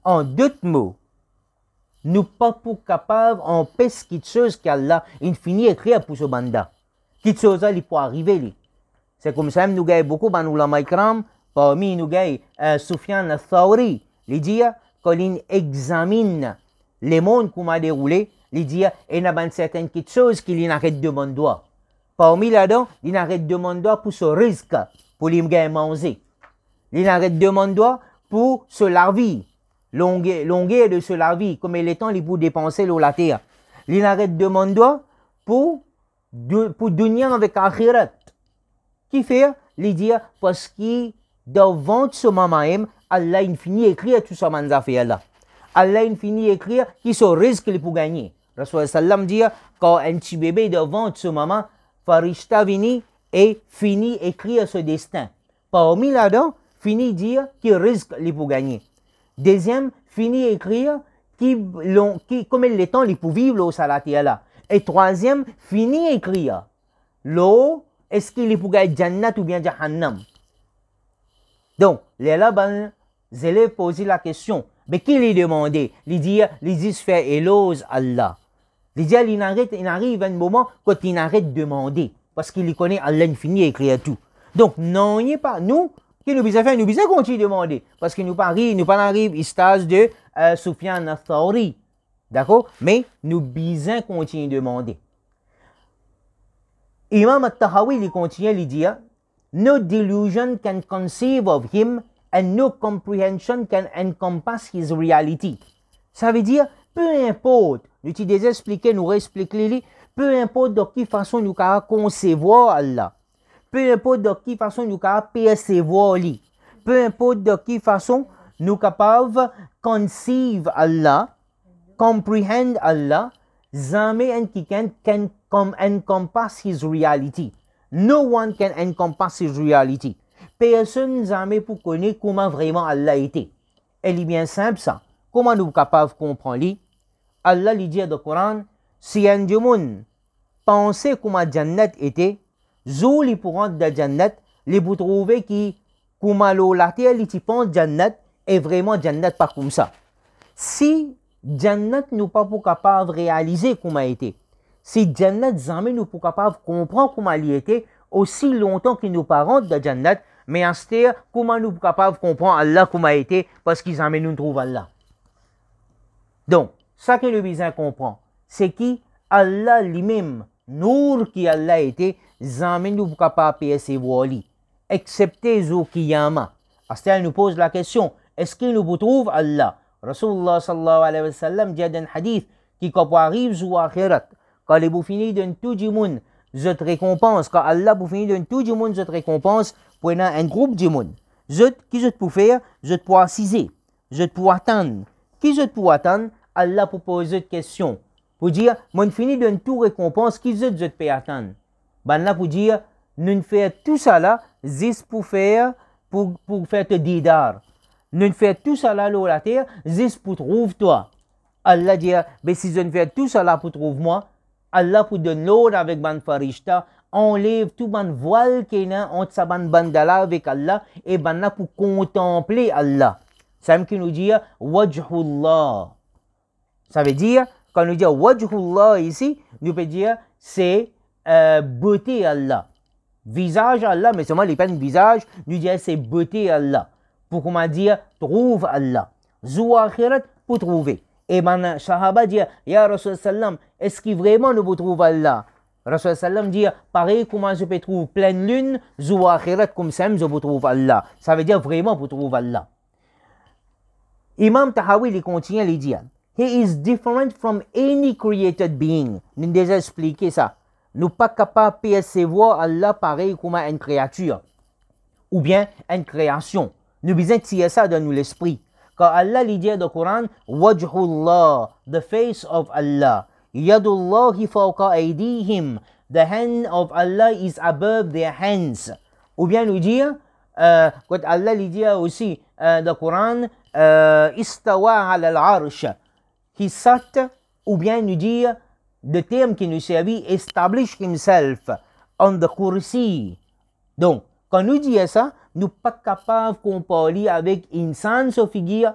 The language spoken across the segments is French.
En d'autres mots, nous pas pour capable en pèse quelque chose qu'Allah infini écrire pour ce banda. Quelque chose là, il peut arriver. Li. C'est comme ça, nous avons beaucoup de ulama ikram, parmi nous avons Sufyan al-Thawri, il dit qu'on examine les mondes qu'on a déroulé, il dit il y a certaines choses qu'il n'arrête de demander. Parmi là-dedans, il n'arrête de demander pour ce risque, pour les manger. Il n'arrête de demander pour se laver. Longueur de se laver, comme il est temps, il pour dépenser l'eau la terre. Il n'arrête de demander pour dunya avec akhirat. Qui fait? Il dit parce que devant ce moment même, Allah infini écrire tout ça manza fait là. Allah infini écrire qui se risque pour gagner. Rasul sallam dit quand un petit bébé devant ce moment, Farishta vini et fini écrire ce destin. Parmi là-dedans, fini dire qui risque pour gagner. Deuxième, fini écrire qui comme il est temps il pour vivre au salati là. Et troisième, fini écrire l'eau est-ce qu'il est pour gagner Jannat ou bien Jahannam? Donc, les là, les élèves posent la question. Mais qui lui demandé? Il dit, faire éloge Allah. Il dit, il arrive un moment quand il arrête de demander. Parce qu'il connaît Allah infini et écrit tout. Donc, non, il n'y a pas. Nous, qui nous besoin faire, nous besoin continuer de demander. Parce que nous pas arrive au stage de Sufyan al-Thawri. D'accord? Mais nous besoin continuer de demander. Imam al-Tahawi il continue, il dit no delusion can conceive of him and no comprehension can encompass his reality. Ça veut dire, peu importe, nous t'ai déjà expliqué, nous réexpliquer, peu importe de quelle façon nous pouvons concevoir Allah, peu importe de quelle façon nous pouvons percevoir lui, peu importe de quelle façon nous capables conceive Allah, comprehend Allah, jamais un qui can encompass his reality. No one can encompass his reality. Personne jamais pour connaître comment vraiment Allah était. Elle est bien simple ça. Comment nous sommes capables de comprendre? Allah lui dit dans le Coran, si un monde pensait comment Jannat était, Zouli pour rentrer dans Jannat, les vous trouver qui, comment la terre, les pense Jannat, est vraiment Jannat pas comme ça. Si Jannat nous pas pour capable de réaliser comment il était, si Jannat jamais nous pas capable de comprendre comment il était, aussi longtemps que nos parents de Jannat, mais en ce comment nous pas capable de comprendre Allah comment il était, parce qu'ils jamais nous trouvent Allah. Donc, ça que le besoin comprend, c'est que Allah lui-même, Nour qui Allah était, jamais nous pas capable de percevoir lui, excepté Zoukiyama. À ce nous pose la question, est-ce qu'il nous trouve Allah? Rasulullah sallallahu alayhi wa sallam dit dans un hadith qui quand arrive sur akhirat, quand il vous finit d'un tout du monde, je te récompense, quand Allah vous finit d'un tout du monde, je te récompense pour un groupe du monde. Qui je te peux faire? Je te peux assiser, je te peux attendre. Qui je te peux attendre? Allah pour poser une question. Pour dire, moi je finis d'un tout récompense, qui je te peux attendre? Ben là pour dire, nous faisons tout ça là, juste pour faire te didar. Nous faisons tout ça là, la terre, juste pour trouver toi. Allah dit, mais si je ne fais tout ça là pour trouver moi, Allah pour donner l'ordre avec ban farishta, enlève tout ban voile qui est entre sa ban bandala avec Allah et ban là pour contempler Allah. Ça veut nous dit wajhullah. Ça veut dire, quand nous dit wajhullah ici, nous peut dire c'est beauté Allah. Visage Allah, mais seulement les peines visage, nous dit c'est beauté Allah. Pour comment dire, trouve Allah. Zouakhirat pour trouver. Et ben, Sahaba dit, Ya Rasul Sallam, est-ce qu'il vraiment nous trouve Allah? Rasul Sallam dit, pareil, comment je peux trouver pleine lune, Zouakhirat comme ça, je peux trouver Allah. Ça veut dire vraiment pour trouver Allah. Imam Tahawi, il continue, il dit, He is different from any created being. Nous avons déjà expliqué ça. Nous ne sommes pas capables de percevoir Allah pareil comme une créature. Ou bien une création. Nous besoin tirer ça dans l'esprit. Quand Allah dit dans le Coran, Wajhullah, the face of Allah. Yadullahi fawqa aydihim. The hand of Allah is above their hands. Ou bien nous dire, quand Allah dit aussi dans le Coran, Istawa ala al-arsh. He sat, ou bien nous dire, le terme qui nous servit, establish himself on the kursi. Donc, quand nous disons ça, nous ne sommes pas capables de comparer avec insan sa figure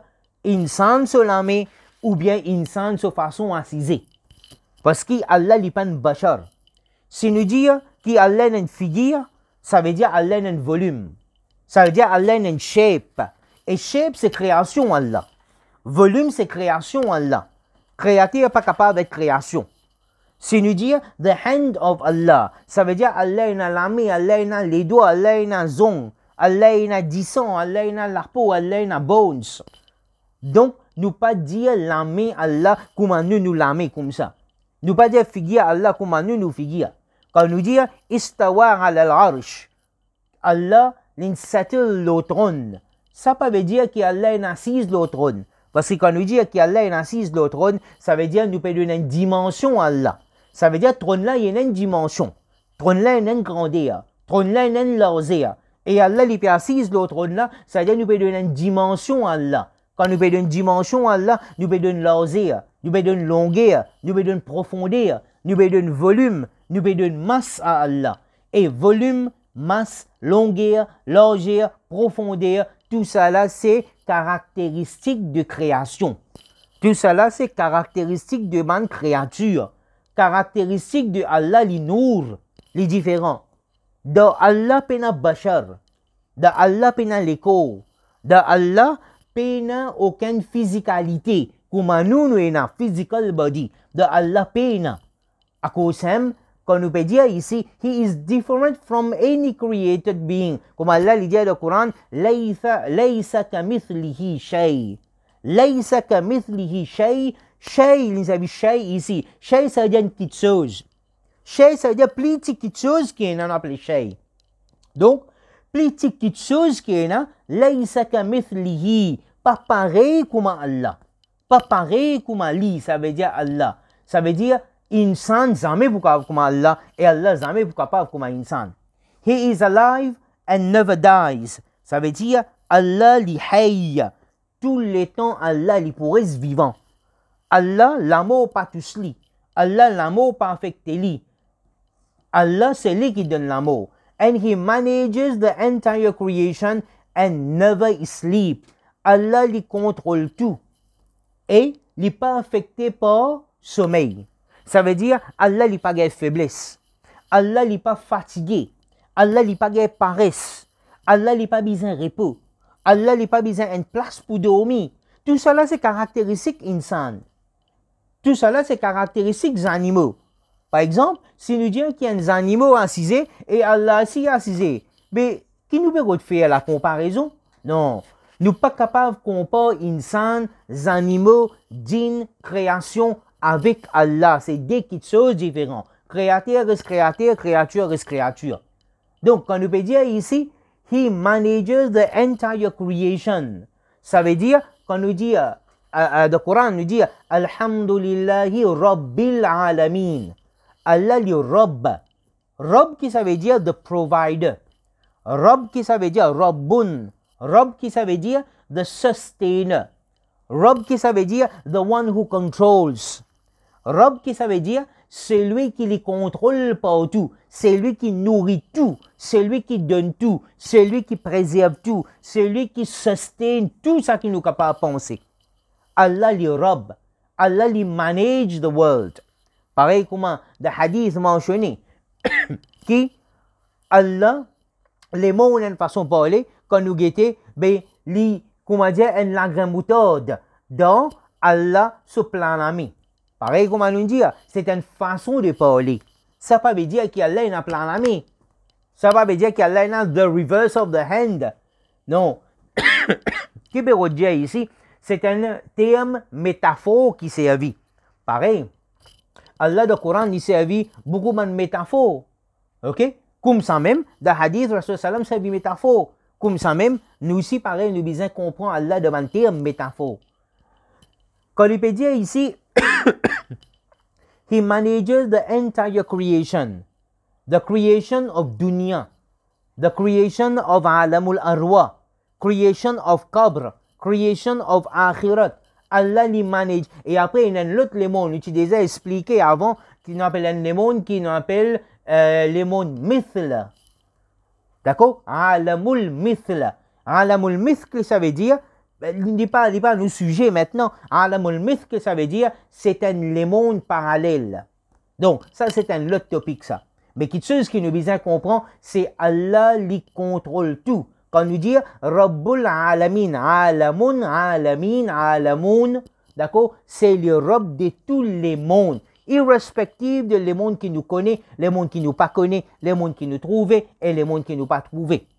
insan se lame ou bien insan se façon assise. Parce qu'Allah n'est pas un bachar. Si nous disons qu'Allah a une figure, ça veut dire Allah a un volume. Ça veut dire Allah a une shape. Et shape, c'est création Allah. Volume, c'est création Allah. Créateur n'est pas capable d'être création. Si nous disons the hand of Allah, ça veut dire Allah a la main, Allah a les doigts, Allah a la zone, Allah a 10 ans, Allah a la peau, Allah a bones. Donc, nous pas dire la main Allah comme nous la main comme ça. Nous pas dire figure Allah comme nous figure. Quand nous disons istawa ala al-arsh, Allah l'insettle le trône. Ça ne veut pas dire qu'Allah est assis le trône. Parce que quand nous disons qu'Allah est assis le trône, ça veut dire que nous pouvons donner une dimension à Allah. Ça veut dire que le trône là, il y a une dimension. Le trône là, il y a une grandeur. Le trône là, il y a une largeur. Et Allah, il est assis le trône là, ça veut dire que nous pouvons donner une dimension à Allah. Quand nous pouvons donner une dimension à Allah, nous pouvons donner une largeur, nous pouvons donner une longueur, nous pouvons donner une profondeur, nous pouvons donner un volume, nous pouvons donner une masse à Allah. Et volume, masse, longueur, largeur, profondeur, tout ça là, c'est caractéristique de création. Tout ça là, c'est caractéristique de man créature. Caractéristique de Allah, les nour, les différents. De Allah, pena bachar. De Allah, pena l'écho. De Allah, pena aucune physicalité. Comme nous, nous avons physical body. De Allah, pena. À cause de quand nous peut dire ici, he is different from any created being. Comme Allah dit dans le Coran, laysa kamithlihi shay. Laysa kamithlihi shay. Shay, nous avons shay ici. Shay, ça veut dire une petite chose. Shay, ça veut dire plus petite chose qui est appelé shay. Donc, plus petite chose qui est là, laysa kamithlihi. Pas pareil comme Allah. Pas pareil comme Ali, ça veut dire Allah. Ça veut dire insan jamais pour capable comme Allah et Allah jamais pour capable comme insan. He is alive and never dies. Ça veut dire Allah li hayy. Tout le temps Allah li pour rester vivant. Allah l'amour pas tous li. Allah l'amour pas affecté li. Allah c'est lui qui donne l'amour. And he manages the entire creation and never sleep. Allah li contrôle tout. Et li pas affecté par sommeil. Ça veut dire, Allah n'est pas de faiblesse. Allah n'est pas fatigué. Allah n'est pas de paresse. Allah n'est pas besoin de repos. Allah n'est pas besoin d'une place pour dormir. Tout cela, c'est caractéristique insan. Tout cela, c'est caractéristique des animaux. Par exemple, si nous disons qu'il y a des animaux assisés et Allah aussi assisé, mais qui nous peut faire la comparaison? Non. Nous ne sommes pas capables de comparer insan, les animaux, d'une création avec Allah. C'est deux petites choses différentes. Créateur reste créateur, créature reste créature. Donc, quand nous peut dire ici, He manages the entire creation. Ça veut dire, quand nous dit, le Coran nous dit, Alhamdulillahi Rabbil Alamin. Allah le Rabb. Rabb qui ça veut dire the provider. Rabb qui ça veut dire Rabbun. Rabb qui ça veut dire the sustainer. Rabb qui ça veut dire the one who controls. Rabb qui ça veut dire c'est lui qui les contrôle partout, c'est lui qui nourrit tout, c'est lui qui donne tout, c'est lui qui préserve tout, c'est lui qui sustain tout ça qui nous est capable de penser. Allah le Rabb, Allah le manage the world. Pareil comme le hadith mentionné, qui Allah, les mots d'une façon de parler, quand nous guettons, ben, comment dire, une langue moutarde, dans Allah se plan ami. Pareil comme on dit, c'est une façon de parler. Ça ne veut pas dire qu'Allah est un plan ami. Ça ne veut pas dire qu'Allah est the reverse of the hand. Non. Ce que je veux dire ici, c'est un terme métaphore qui servit. Pareil. Allah, dans le Coran, il servit beaucoup de métaphores. OK? Comme ça même, dans le hadith, Rasul Sallam servit métaphore. Comme ça même, nous aussi, pareil, nous besoin comprendre Allah devant le terme métaphore. Quand il peut dire ici, He manages the entire creation. The creation of dunya. The creation of alamul arwa. Creation of qabr. Creation of akhirat. Allah les manage. Et après, il y a un autre monde. Tu déjà expliqué avant, qui appelle un monde qui nous appelle les mondes mithla. D'accord? Alamul mithla. Alamul mithla, ça veut dire n'est pas nos sujets maintenant. Alamul myth, que ça veut dire, c'est les mondes parallèles. Donc, ça, c'est un autre topic, ça. Mais quelque chose qui nous besoin comprendre, c'est Allah qui contrôle tout. Quand nous dit Rabbul Alamin, Alamun, Alamin, Alamun, d'accord, c'est le Rabb de tous les mondes, irrespective de les mondes qui nous connaissent, les mondes qui nous pas connaissent, les mondes qui nous trouvent et les mondes qui nous pas trouvent.